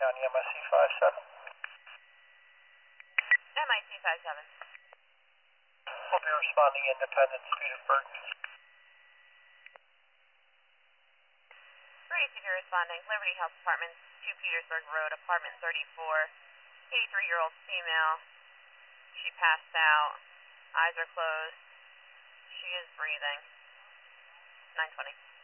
County, MIC 57. MIC 57. We'll be responding Independence, Petersburg. Grace, if you're responding, Liberty Health Department, 2 Petersburg Road, apartment 34, 83-year-old female. She passed out, eyes are closed, she is breathing. 920.